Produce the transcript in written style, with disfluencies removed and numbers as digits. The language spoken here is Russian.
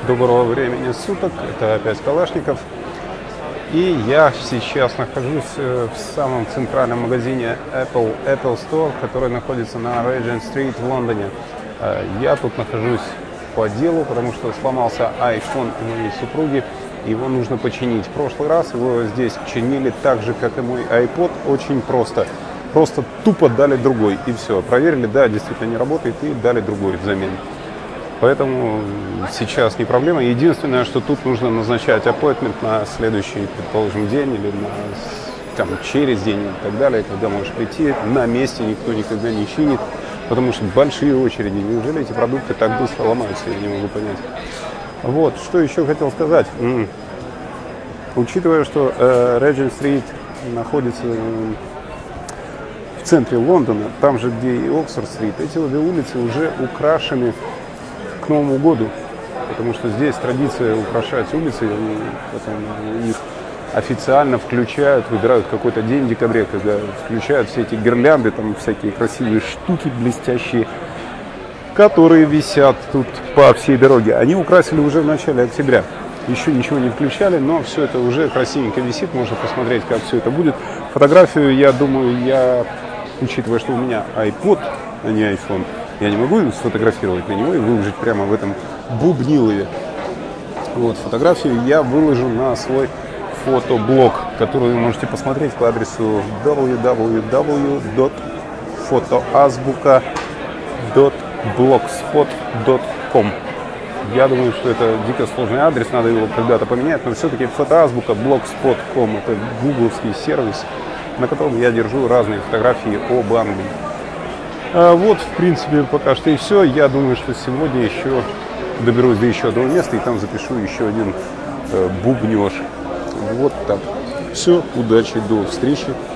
Доброго времени суток, это опять Калашников. И я сейчас нахожусь в самом центральном магазине Apple Store, который находится на Regent Street в Лондоне. Я тут нахожусь по делу, потому что сломался iPhone у моей супруги, его нужно починить. В прошлый раз его здесь чинили так же, как и мой iPod, очень просто. Просто тупо дали другой, и все. Проверили, да, действительно не работает, и дали другой взамен. Поэтому сейчас не проблема. Единственное, что тут нужно назначать appointment на следующий, предположим, день или через день и так далее, когда можешь прийти. На месте никто никогда не чинит, потому что большие очереди. Неужели эти продукты так быстро ломаются, я не могу понять. Вот, что еще хотел сказать. Учитывая, что Regent Street находится в центре Лондона, там же, где и Оксфорд-стрит, эти обе улицы уже украшены к Новому году, потому что здесь традиция украшать улицы, они потом их официально включают, выбирают какой-то день в декабре, когда включают все эти гирлянды, там всякие красивые штуки блестящие, которые висят тут по всей дороге. Они украсили уже в начале октября. Еще ничего не включали, но все это уже красивенько висит, можно посмотреть, как все это будет. Фотографию, я думаю, учитывая, что у меня iPod, а не iPhone, я не могу сфотографировать на него и выложить прямо в этом бубнилове. Вот, фотографию я выложу на свой фотоблог, который вы можете посмотреть по адресу www.fotoazbuka.blogspot.com. Я думаю, что это дико сложный адрес, надо его когда-то поменять, но все-таки фотоазбука.blogspot.com — это гугловский сервис, на котором я держу разные фотографии об Англии. Вот, в принципе, пока что и все. Я думаю, что сегодня еще доберусь до еще одного места и там запишу еще один бубнеж. Вот так. Все, удачи, до встречи.